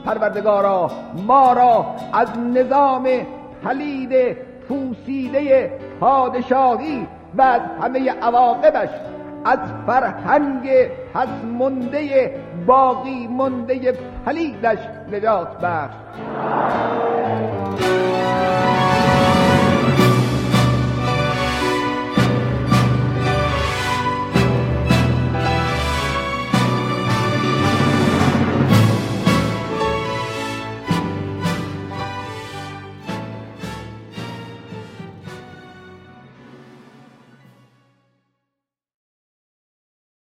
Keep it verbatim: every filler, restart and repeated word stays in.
پروردگارا ما را از نظام پلید پوسیده پادشاهی و از همه عواقبش، از فرهنگ پس مونده باقی مونده پلیدش نجات بخش.